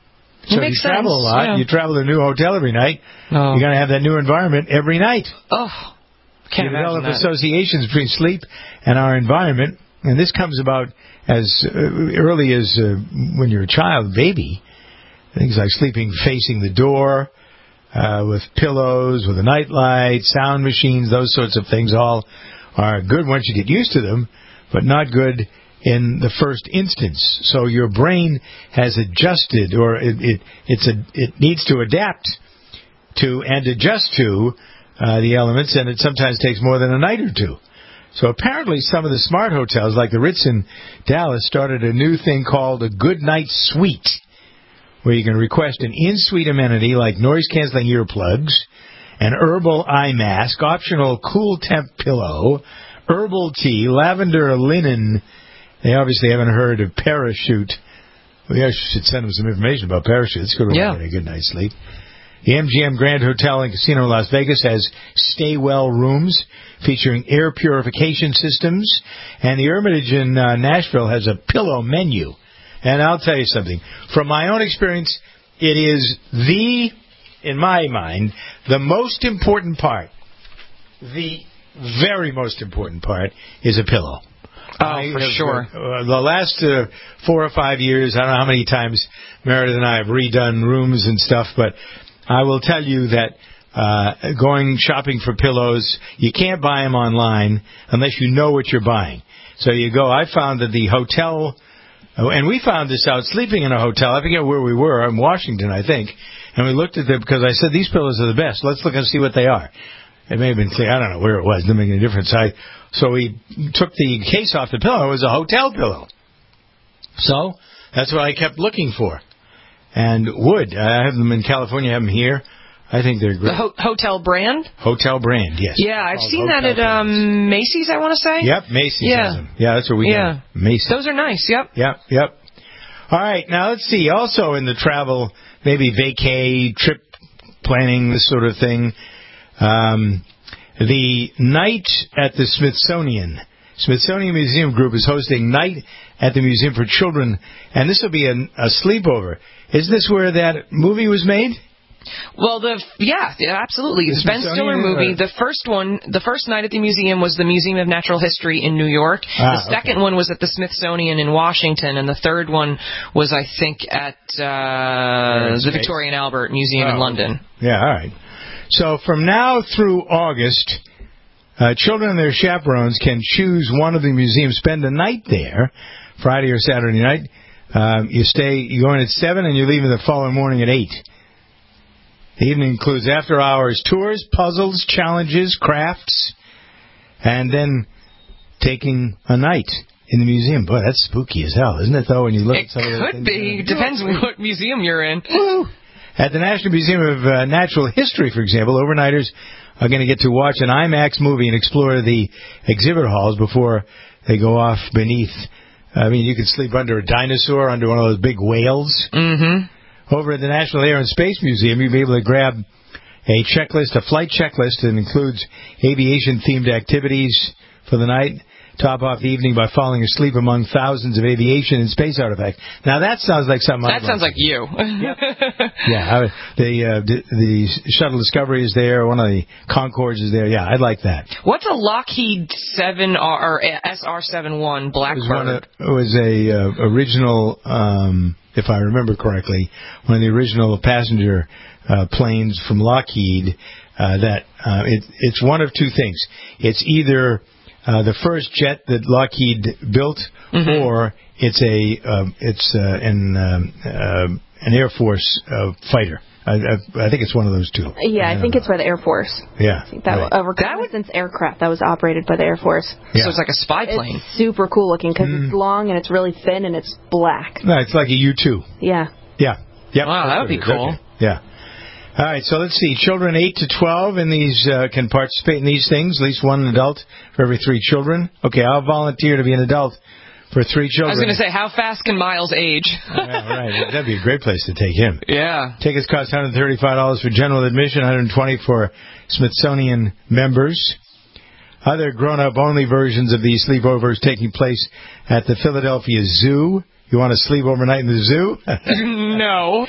So Makes if you travel sense, a lot, yeah. you travel to a new hotel every night, Oh. you're going to have that new environment every night. Oh, can't you develop imagine that. associations between sleep and our environment, and this comes about as uh, early as uh, when you're a child, baby. Things like sleeping facing the door, uh, with pillows, with a nightlight, sound machines, those sorts of things all are good once you get used to them, but not good in the first instance. So your brain has adjusted, or it it it's a, it needs to adapt to and adjust to uh, the elements, and it sometimes takes more than a night or two. So apparently some of the smart hotels, like the Ritz in Dallas, started a new thing called a Good Night Suite, where you can request an in-suite amenity like noise-canceling earplugs, an herbal eye mask, optional cool temp pillow, herbal tea, lavender linen. They obviously haven't heard of Parachute. We should send them some information about Parachutes. Could Yeah. get a good night's sleep. The M G M Grand Hotel and Casino Las Vegas has Stay Well rooms featuring air purification systems, and the Hermitage in uh, Nashville has a pillow menu. And I'll tell you something. From my own experience, it is the, in my mind, the most important part, the very most important part, is a pillow. Oh, I for have, sure. Uh, the last uh, four or five years, I don't know how many times Meredith and I have redone rooms and stuff, but I will tell you that uh, going shopping for pillows, you can't buy them online unless you know what you're buying. So you go, I found that the hotel, and we found this out sleeping in a hotel, I forget where we were, in Washington, I think, and we looked at them because I said, these pillows are the best. Let's look and see what they are. It may have been, I don't know where it was, it didn't make any difference. I, so we took the case off the pillow. It was a hotel pillow. So that's what I kept looking for. And wood, I have them in California, I have them here. I think they're great. The ho- hotel brand? Hotel brand, yes. Yeah, I've Called seen that at Hotel um, Macy's, I want to say. Yep, Macy's Yeah. has them. Yeah, that's what we Yeah. got. Macy's. Those are nice, yep. Yep, yep. All right, now let's see. Also in the travel, maybe vacay, trip planning, this sort of thing, um, the Night at the Smithsonian. Smithsonian Museum Group is hosting Night at the Museum for Children, and this will be a, a sleepover. Isn't this where that movie was made? Well, the yeah, yeah absolutely. The The Ben Stiller Smithsonian, movie. or- The first one, the first night at the museum was the Museum of Natural History in New York. Ah, the second one was at the Smithsonian in Washington, and the third one was, I think, at uh, the States. Victoria and Albert Museum in Oh, London. Yeah, all right. So from now through August, uh, children and their chaperones can choose one of the museums, spend a night there, Friday or Saturday night. Um, you stay, you go in at seven and you leave in the following morning at eight. The evening includes after-hours tours, puzzles, challenges, crafts, and then taking a night in the museum. Boy, that's spooky as hell, isn't it, though, when you look It at some of the could things? be. Depends what museum you're in. At the National Museum of uh, Natural History, for example, overnighters are going to get to watch an IMAX movie and explore the exhibit halls before they go off beneath. I mean, you could sleep under a dinosaur, under one of those big whales. Mm-hmm. Over at the National Air and Space Museum, you'll be able to grab a checklist, a flight checklist that includes aviation-themed activities for the night. Top off the evening by falling asleep among thousands of aviation and space artifacts. Now that sounds like something. That I'd sounds like. like you. Yeah, I, the uh, the the shuttle Discovery is there. One of the Concords is there. Yeah, I'd like that. What's a Lockheed seven R or S R seventy-one It was, one Blackbird? of, it was a uh, original, um, if I remember correctly, one of the original passenger uh, planes from Lockheed. Uh, that uh, it, it's one of two things. It's either uh, the first jet that Lockheed built, Mm-hmm. or it's a um, it's uh, an um, uh, an Air Force uh, fighter. I, I, I think it's one of those two. Yeah, I think it's by the Air Force. Yeah, I think that right. a reconnaissance aircraft that was operated by the Air Force. Yeah. So it's like a spy plane. It's super cool looking because Mm. it's long and it's really thin and it's black. No, it's like a U two. Yeah. Yeah. Yep. Wow, that would be cool. Okay. Yeah. All right, so let's see. Children eight to twelve in these uh, can participate in these things. At least one adult for every three children. Okay, I'll volunteer to be an adult for three I children. was going to say, how fast can Miles age? Yeah, right. That'd be a great place to take him. Yeah. Tickets cost one hundred thirty-five dollars for general admission, one hundred twenty dollars for Smithsonian members. Other grown-up only versions of these sleepovers taking place at the Philadelphia Zoo. You want to sleep overnight in the zoo? No.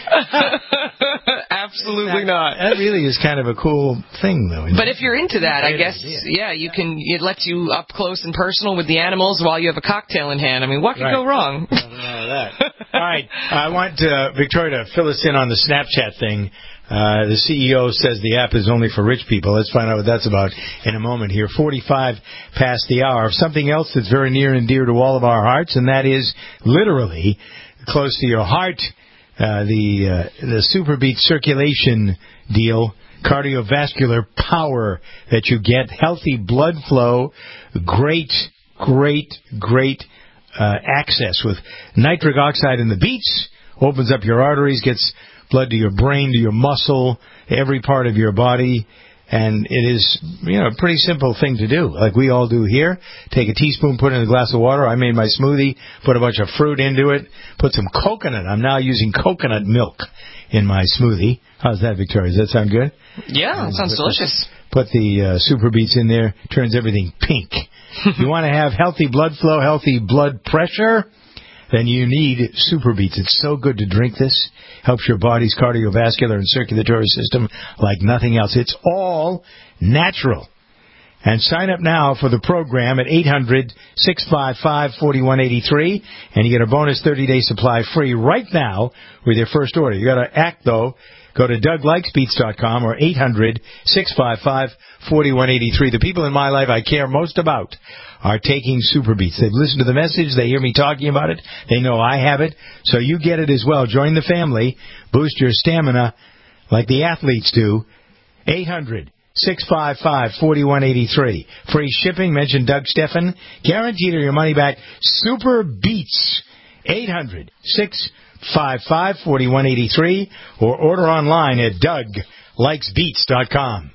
Absolutely not. That really is kind of a cool thing, though. But if you're into that, I guess, yeah, you can. It lets you up close and personal with the animals while you have a cocktail in hand. I mean, what could Right. go wrong? Nothing wrong with that. All right. I want uh, Victoria to fill us in on the Snapchat thing. Uh, the C E O says the app is only for rich people. Let's find out what that's about in a moment here. forty-five past the hour. Something else that's very near and dear to all of our hearts, and that is literally close to your heart, uh, the uh, the Super Beat circulation deal, cardiovascular power that you get, healthy blood flow, great, great, great uh, access with nitric oxide in the beets, opens up your arteries, gets blood to your brain, to your muscle, every part of your body. And it is, you know, a pretty simple thing to do, like we all do here. Take a teaspoon, put it in a glass of water. I made my smoothie, put a bunch of fruit into it, put some coconut. I'm now using coconut milk in my smoothie. How's that, Victoria? Does that sound good? Yeah, it sounds delicious. Put the uh, Super Beets in there, turns everything pink. You want to have healthy blood flow, healthy blood pressure? Then you need Super Beets. It's so good to drink this. Helps your body's cardiovascular and circulatory system like nothing else. It's all natural. And sign up now for the program at eight hundred, six five five, four one eight three, and you get a bonus thirty-day supply free right now with your first order. You got to act, though. Go to Doug Likes Beats dot com or eight hundred, six five five, four one eight three. The people in my life I care most about are taking Super Beets. They've listened to the message. They hear me talking about it. They know I have it. So you get it as well. Join the family. Boost your stamina like the athletes do. eight hundred, six five five, four one eight three. Free shipping. Mention Doug Steffen. Guaranteed or your money back. Super Beets. eight hundred, six five five, four one eight three or order online at Doug Likes Beats dot com.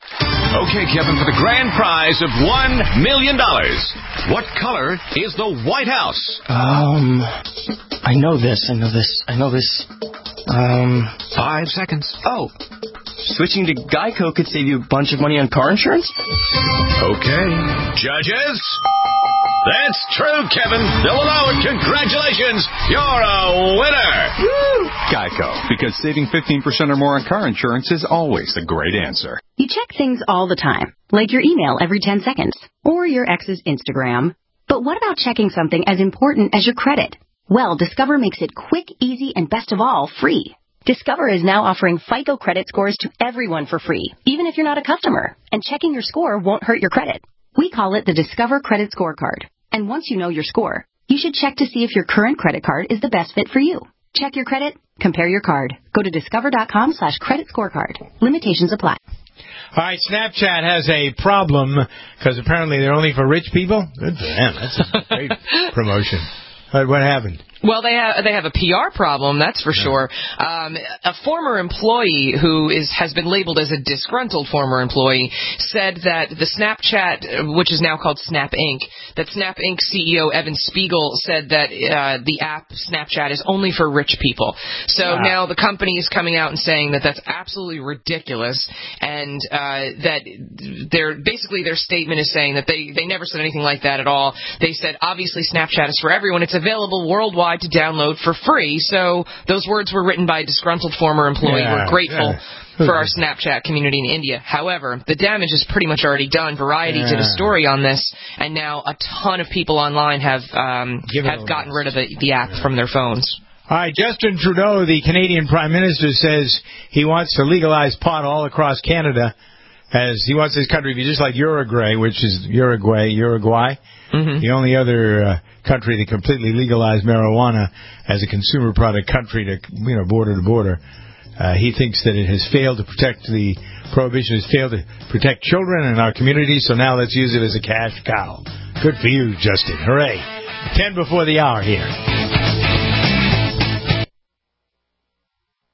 Okay, Kevin, for the grand prize of one million dollars, what color is the White House? Um, I know this, I know this, I know this. Um, Five seconds. Oh, switching to Geico could save you a bunch of money on car insurance? Okay. Judges? That's true, Kevin. They'll allow it. Congratulations. You're a winner. Woo! Geico, because saving fifteen percent or more on car insurance is always a great answer. You check things all the time, like your email every ten seconds, or your ex's Instagram. But what about checking something as important as your credit? Well, Discover makes it quick, easy, and best of all, free. Discover is now offering FICO credit scores to everyone for free, even if you're not a customer. And checking your score won't hurt your credit. We call it the Discover Credit Scorecard. And once you know your score, you should check to see if your current credit card is the best fit for you. Check your credit, compare your card. Go to discover.com slash credit scorecard. Limitations apply. All right, Snapchat has a problem because apparently they're only for rich people. Good for them. That's a great promotion. What, what happened? Well, they have they have a P R problem, that's for sure. Um, a former employee who is has been labeled as a disgruntled former employee said that the Snapchat, which is now called Snap Incorporated, that Snap Incorporated C E O Evan Spiegel said that uh, the app Snapchat is only for rich people. So wow. Now the company is coming out and saying that that's absolutely ridiculous, and uh, that they're basically their statement is saying that they they never said anything like that at all. They said obviously Snapchat is for everyone. It's available worldwide to download for free. So those words were written by a disgruntled former employee. Yeah, We're grateful yeah. for our Snapchat community in India. However, the damage is pretty much already done. Variety yeah. did a story on this, and now a ton of people online have um, have gotten rid of the, the app yeah. from their phones. All right, Justin Trudeau, the Canadian Prime Minister, says he wants to legalize pot all across Canada, as he wants his country to be just like Uruguay, which is Uruguay, Uruguay. Mm-hmm. The only other uh, country to completely legalize marijuana as a consumer product country to, you know, border to border. Uh, he thinks that it has failed to protect the prohibition has failed to protect children in our community, so now let's use it as a cash cow. Good for you, Justin. Hooray. Ten before the hour here.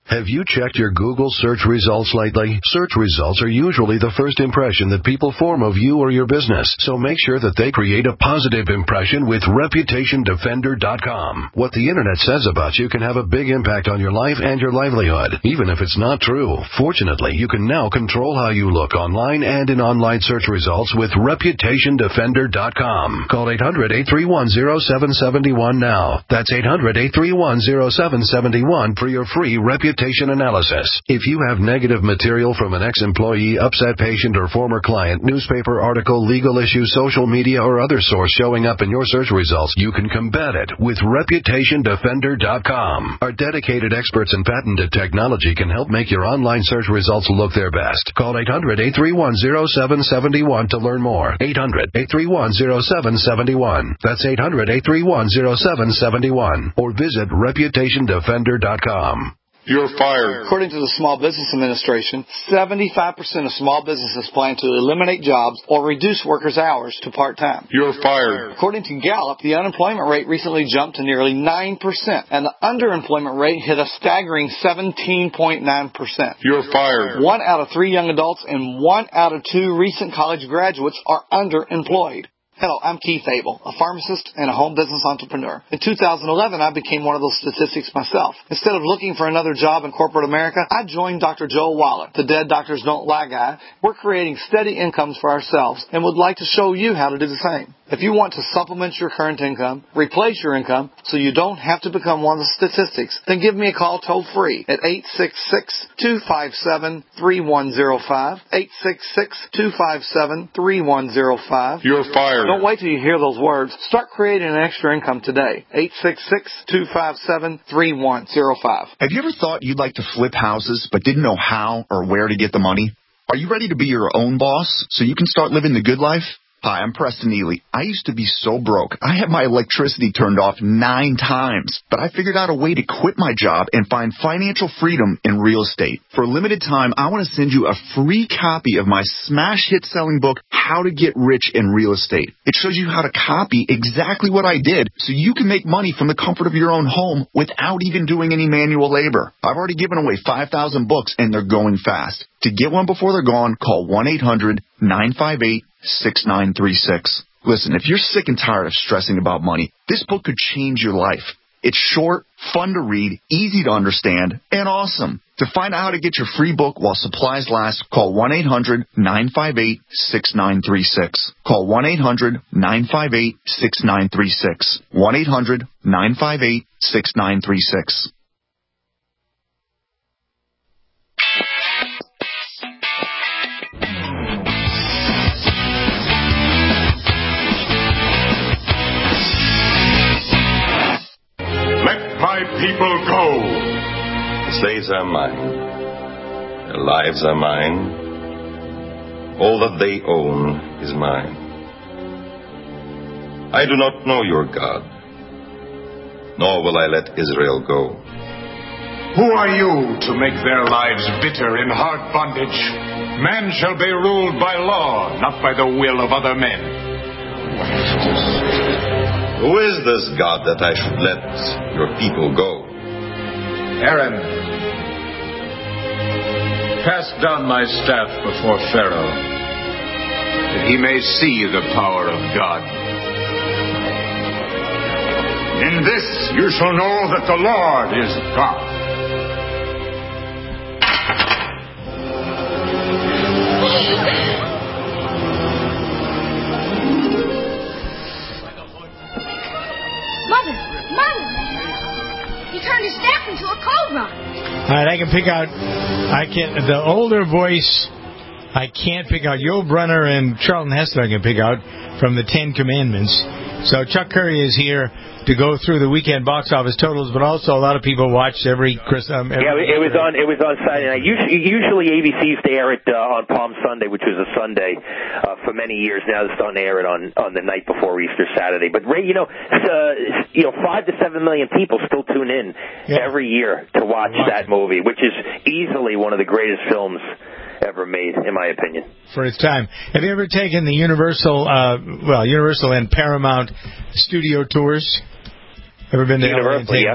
Have you checked your Google search results lately? Search results are usually the first impression that people form of you or your business, so make sure that they create a positive impression with Reputation Defender dot com. What the Internet says about you can have a big impact on your life and your livelihood, even if it's not true. Fortunately, you can now control how you look online and in online search results with Reputation Defender dot com. Call eight hundred, eight three one, zero seven seven one now. That's eight hundred, eight three one, zero seven seven one for your free reputation analysis. If you have negative material from an ex-employee, upset patient, or former client, newspaper article, legal issue, social media, or other source showing up in your search results, you can combat it with Reputation Defender dot com. Our dedicated experts in patented technology can help make your online search results look their best. Call eight hundred, eight three one, zero seven seven one to learn more. eight hundred, eight three one, zero seven seven one. That's eight hundred, eight three one, zero seven seven one. Or visit Reputation Defender dot com. You're fired. According to the Small Business Administration, seventy-five percent of small businesses plan to eliminate jobs or reduce workers' hours to part-time. You're fired. According to Gallup, the unemployment rate recently jumped to nearly nine percent, and the underemployment rate hit a staggering seventeen point nine percent. You're fired. One out of three young adults and one out of two recent college graduates are underemployed. Hello, I'm Keith Abel, a pharmacist and a home business entrepreneur. In two thousand eleven, I became one of those statistics myself. Instead of looking for another job in corporate America, I joined Doctor Joel Waller, the Dead Doctors Don't Lie guy. We're creating steady incomes for ourselves and would like to show you how to do the same. If you want to supplement your current income, replace your income, so you don't have to become one of the statistics, then give me a call toll-free at eight six six, two five seven, three one zero five, eight six six, two five seven, three one zero five. You're fired. Don't wait till you hear those words. Start creating an extra income today. eight six six, two five seven, three one zero five. Have you ever thought you'd like to flip houses but didn't know how or where to get the money? Are you ready to be your own boss so you can start living the good life? Hi, I'm Preston Ely. I used to be so broke. I had my electricity turned off nine times, but I figured out a way to quit my job and find financial freedom in real estate. For a limited time, I want to send you a free copy of my smash hit selling book, How to Get Rich in Real Estate. It shows you how to copy exactly what I did so you can make money from the comfort of your own home without even doing any manual labor. I've already given away five thousand books and they're going fast. To get one before they're gone, call one eight hundred, nine five eight, six nine three six. Listen, if you're sick and tired of stressing about money, this book could change your life. It's short, fun to read, easy to understand, and awesome. To find out how to get your free book while supplies last, call one eight hundred, nine five eight, six nine three six. Call one eight hundred, nine five eight, six nine three six. one eight hundred, nine five eight, six nine three six. My people go. The slaves are mine. Their lives are mine. All that they own is mine. I do not know your God, nor will I let Israel go. Who are you to make their lives bitter in hard bondage? Man shall be ruled by law, not by the will of other men. Who is this God that I should let your people go? Aaron, cast down my staff before Pharaoh, that he may see the power of God. In this you shall know that the Lord is God. All right, I can pick out. I can the older voice. I can't pick out. Yul Brynner and Charlton Heston I can pick out from the Ten Commandments. So Chuck Curry is here to go through the weekend box office totals, but also a lot of people watch every Chris. Um, every yeah, it was on. It was on Saturday night. Usually, usually A B C used to air it uh, on Palm Sunday, which was a Sunday uh, for many years. Now they're starting to air it on on the night before Easter Saturday. But Ray, you know, uh, you know, five to seven million people still tune in yeah. every year to watch wow. that movie, which is easily one of the greatest films ever made, in my opinion. For its time. Have you ever taken the Universal, uh, well, Universal and Paramount studio tours? Ever been to Universal, yeah.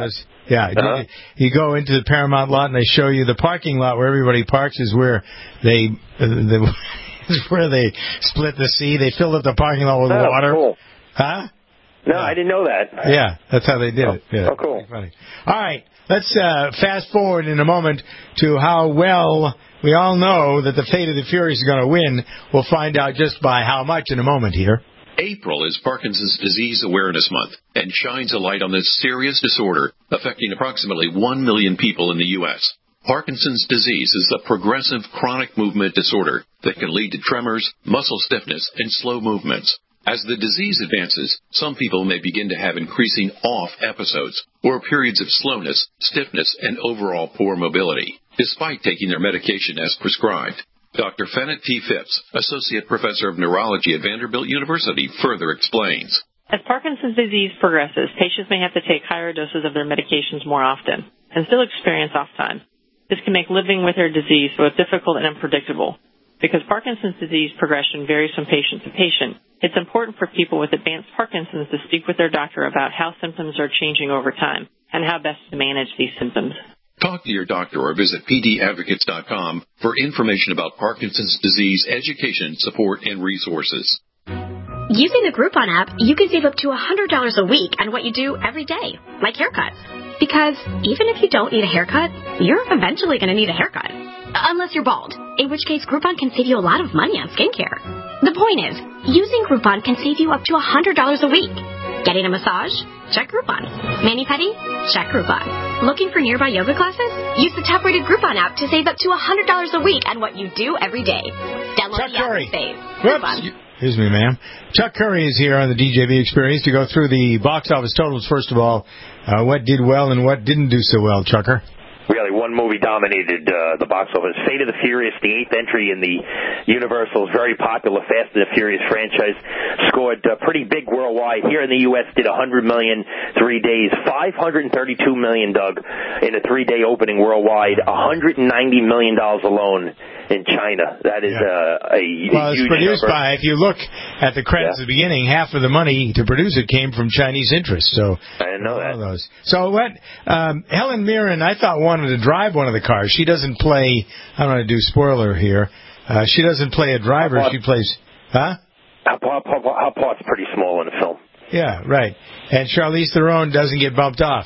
Yeah, Uh-huh. you, you go into the Paramount lot and they show you the parking lot where everybody parks is where they uh, the, is where they split the sea. They filled up the parking lot with Oh, water. cool. Huh? No, I didn't know that. Yeah, that's how they did oh, it. Yeah. Oh, cool. Funny. All right, let's uh, fast forward in a moment to how well we all know that the Fate of the Furious is going to win. We'll find out just by how much in a moment here. April is Parkinson's Disease Awareness Month and shines a light on this serious disorder affecting approximately one million people in the U S Parkinson's disease is a progressive chronic movement disorder that can lead to tremors, muscle stiffness, and slow movements. As the disease advances, some people may begin to have increasing off episodes or periods of slowness, stiffness, and overall poor mobility, despite taking their medication as prescribed. Doctor Fennett T. Phipps, Associate Professor of Neurology at Vanderbilt University, further explains. As Parkinson's disease progresses, patients may have to take higher doses of their medications more often and still experience off time. This can make living with their disease both difficult and unpredictable. Because Parkinson's disease progression varies from patient to patient, it's important for people with advanced Parkinson's to speak with their doctor about how symptoms are changing over time and how best to manage these symptoms. Talk to your doctor or visit p d advocates dot com for information about Parkinson's disease education, support, and resources. Using the Groupon app, you can save up to one hundred dollars a week on what you do every day, like haircuts. Because even if you don't need a haircut, you're eventually going to need a haircut. Unless you're bald, in which case Groupon can save you a lot of money on skincare. The point is, using Groupon can save you up to one hundred dollars a week. Getting a massage? Check Groupon. Mani-pedi? Check Groupon. Looking for nearby yoga classes? Use the top-rated Groupon app to save up to one hundred dollars a week on what you do every day. Download Chuck the app Curry. and save. Whoops. Excuse me, ma'am. Chuck Curry is here on the D J V Experience to go through the box office totals. First of all, uh, what did well and what didn't do so well, Chucker? Really, one movie dominated uh, the box office. Fate of the Furious, the eighth entry in the Universal's very popular Fast and the Furious franchise, scored uh, pretty big worldwide. Here in the U S, did one hundred million dollars three days, five hundred thirty-two million dollars, Doug, in a three-day opening worldwide, one hundred ninety million dollars alone in China. That is uh, a Well, it's huge produced number. by, if you look at the credits Yeah. at the beginning, half of the money to produce it came from Chinese interests. So I didn't know that. Those. So what? Um, Helen Mirren, I thought, wanted to drive one of the cars. She doesn't play. I don't want to do spoiler here. Uh, she doesn't play a driver. She plays. Huh? Her, her, her, her part's pretty small in the film. Yeah, right. And Charlize Theron doesn't get bumped off.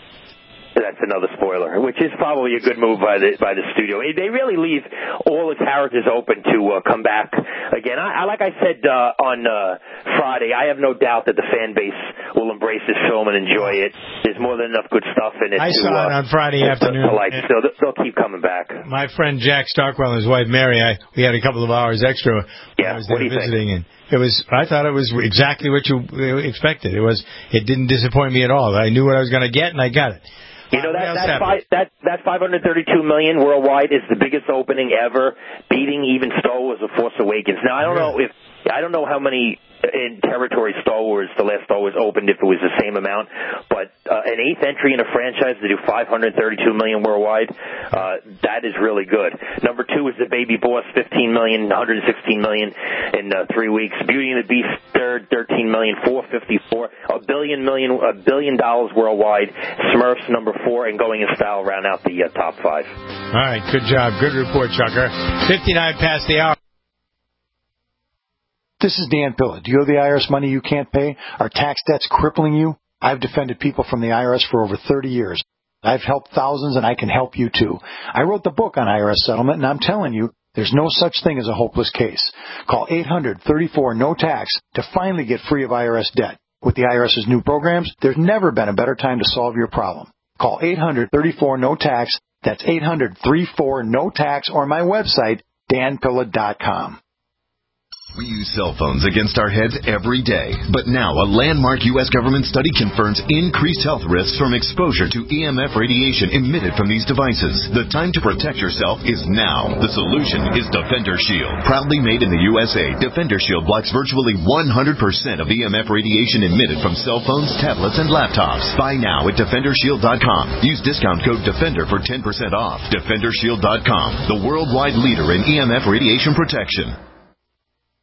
That's another spoiler, which is probably a good move by the by the studio. They really leave all the characters open to uh, come back again. I, I like I said uh, on uh, Friday, I have no doubt that the fan base will embrace this film and enjoy it. There's more than enough good stuff in it. I to, saw uh, it on Friday to, afternoon. To like, so they'll keep coming back. My friend Jack Starkwell and his wife Mary, I we had a couple of hours extra when yeah, I was what there do you visiting, think? and it was. I thought it was exactly what you expected. It was. It didn't disappoint me at all. I knew what I was going to get, and I got it. You know, that that, five, that that five hundred thirty-two million worldwide is the biggest opening ever, beating even Star Wars: The Force Awakens. Now, I don't know if I don't know how many in territory Star Wars, the last Star Wars opened, if it was the same amount, but uh, an eighth entry in a franchise to do five hundred thirty-two million worldwide, uh, that is really good. Number two is The Baby Boss, fifteen million, one hundred sixteen million in uh, three weeks. Beauty and the Beast, third, thirteen million, four fifty-four, a billion million, a billion dollars worldwide. Smurfs, number four, and Going in Style round out the uh, top five. All right, good job, good report, Chucker. fifty-nine past the hour. This is Dan Pilla. Do you owe the I R S money you can't pay? Are tax debts crippling you? I've defended people from the I R S for over thirty years. I've helped thousands, and I can help you too. I wrote the book on I R S settlement, and I'm telling you, there's no such thing as a hopeless case. Call eight hundred thirty-four no tax to finally get free of I R S debt. With the IRS's new programs, there's never been a better time to solve your problem. Call eight hundred thirty-four no tax. That's eight hundred thirty-four no tax, or my website, dan pilla dot com. We use cell phones against our heads every day. But now a landmark U S government study confirms increased health risks from exposure to E M F radiation emitted from these devices. The time to protect yourself is now. The solution is Defender Shield. Proudly made in the U S A, Defender Shield blocks virtually one hundred percent of E M F radiation emitted from cell phones, tablets, and laptops. Buy now at defender shield dot com. Use discount code DEFENDER for ten percent off. defender shield dot com, the worldwide leader in E M F radiation protection.